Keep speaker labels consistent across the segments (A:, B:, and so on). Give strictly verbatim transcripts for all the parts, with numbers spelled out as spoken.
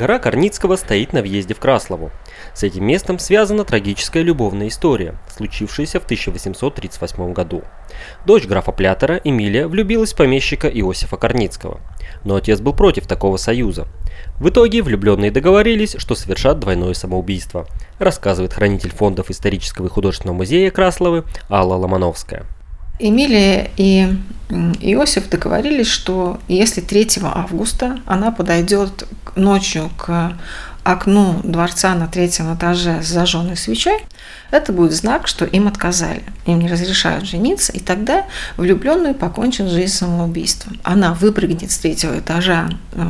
A: Гора Корницкого стоит на въезде в Краслову. С этим местом связана трагическая любовная история, случившаяся в тысяча восемьсот тридцать восьмом году. Дочь графа Плятера, Эмилия, влюбилась в помещика Иосифа Корницкого. Но отец был против такого союза. В итоге влюбленные договорились, что совершат двойное самоубийство, рассказывает хранитель фондов исторического и художественного музея Красловы Алла Ломановская.
B: Эмилия и Иосиф договорились, что если третьего августа она подойдет ночью к окну дворца на третьем этаже с зажженной свечой, это будет знак, что им отказали. Им не разрешают жениться, и тогда влюбленные покончат жизнь самоубийством. Она выпрыгнет с третьего этажа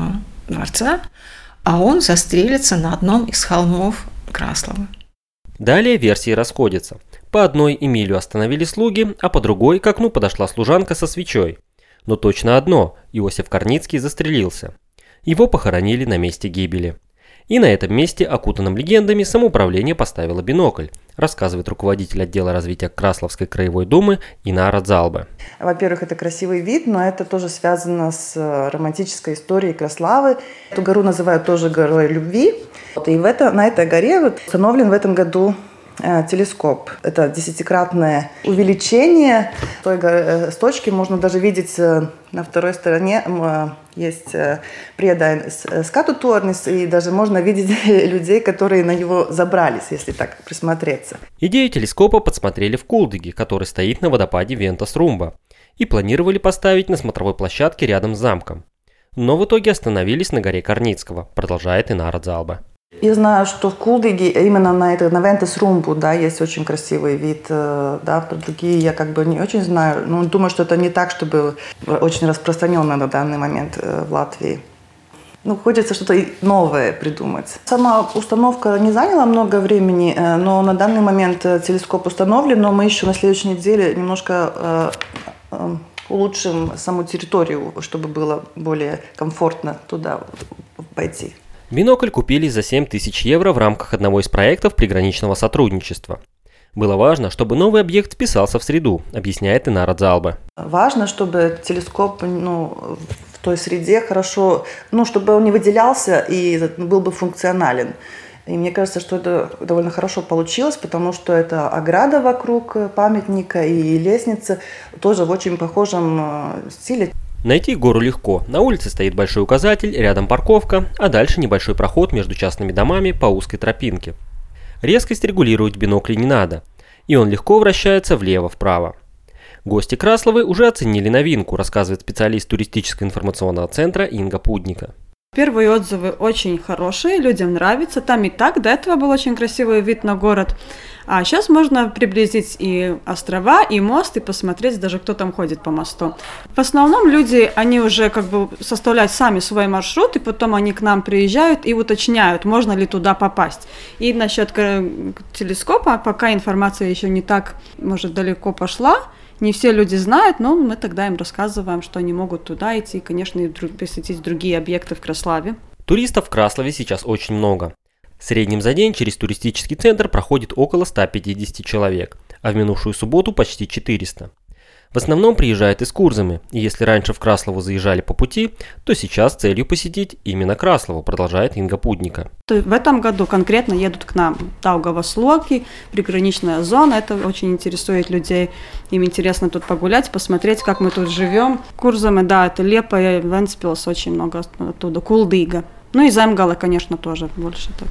B: дворца, а он застрелится на одном из холмов Красловы.
A: Далее версии расходятся. По одной Эмилию остановили слуги, а по другой к окну подошла служанка со свечой. Но точно одно – Иосиф Корницкий застрелился. Его похоронили на месте гибели. И на этом месте, окутанном легендами, самоуправление поставило бинокль, рассказывает руководитель отдела развития Красловской краевой думы Инара Дзалбе.
C: Во-первых, это красивый вид, но это тоже связано с романтической историей Краславы. Эту гору называют тоже горой любви. И в это, на этой горе вот установлен в этом году телескоп. Это десятикратное увеличение той с точки. Можно даже видеть на второй стороне есть приедаин скату торнис, и даже можно видеть людей, которые на него забрались, если так присмотреться.
A: Идею телескопа подсмотрели в Кулдыге, который стоит на водопаде Вентас-Румба, и планировали поставить на смотровой площадке рядом с замком. Но в итоге остановились на горе Корницкого, продолжает Инара Дзалбе.
C: Я знаю, что в Кулдыге именно на, это, на Вентас-Румбу, да, есть очень красивый вид, да, про другие я как бы не очень знаю, но думаю, что это не так, чтобы очень распространенно на данный момент в Латвии. Ну, хочется что-то новое придумать. Сама установка не заняла много времени, но на данный момент телескоп установлен, но мы еще на следующей неделе немножко улучшим саму территорию, чтобы было более комфортно туда пойти.
A: Бинокль купили за семь тысяч евро в рамках одного из проектов приграничного сотрудничества. Было важно, чтобы новый объект вписался в среду, объясняет Инара Дзалбе.
C: Важно, чтобы телескоп ну, в той среде хорошо, ну, чтобы он не выделялся и был бы функционален. И мне кажется, что это довольно хорошо получилось, потому что это ограда вокруг памятника и лестница тоже в очень похожем стиле.
A: Найти гору легко. На улице стоит большой указатель, рядом парковка, а дальше небольшой проход между частными домами по узкой тропинке. Резкость регулировать в бинокле не надо, и он легко вращается влево-вправо. Гости Красловы уже оценили новинку, рассказывает специалист туристического информационного центра Инга Пудника.
D: Первые отзывы очень хорошие, людям нравится. Там и так до этого был очень красивый вид на город. А сейчас можно приблизить и острова, и мост, и посмотреть даже, кто там ходит по мосту. В основном люди, они уже как бы составляют сами свой маршрут, и потом они к нам приезжают и уточняют, можно ли туда попасть. И насчет телескопа, пока информация еще не так, может, далеко пошла, не все люди знают, но мы тогда им рассказываем, что они могут туда идти, и, конечно, и посетить другие объекты в Краславе.
A: Туристов в Краслове сейчас очень много. В среднем за день через туристический центр проходит около ста пятидесяти человек, а в минувшую субботу почти четыреста. В основном приезжают из Курзамы, и если раньше в Краслову заезжали по пути, то сейчас целью посетить именно Краслову, продолжает Инга Пудника.
D: В этом году конкретно едут к нам Даугавас-Локи, приграничная зона, это очень интересует людей. Им интересно тут погулять, посмотреть, как мы тут живем. Курзамы, да, это Лепа, Вентспилс, очень много оттуда, Кулдыга. Ну и Земгала, конечно, тоже больше так.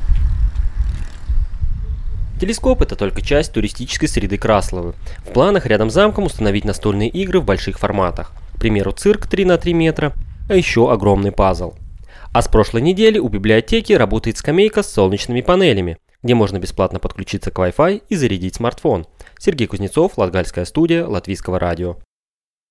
A: Телескоп – это только часть туристической среды Красловы. В планах рядом с замком установить настольные игры в больших форматах. К примеру, цирк три на три метра, а еще огромный пазл. А с прошлой недели у библиотеки работает скамейка с солнечными панелями, где можно бесплатно подключиться к Wi-Fi и зарядить смартфон. Сергей Кузнецов, Латгальская студия Латвийского радио.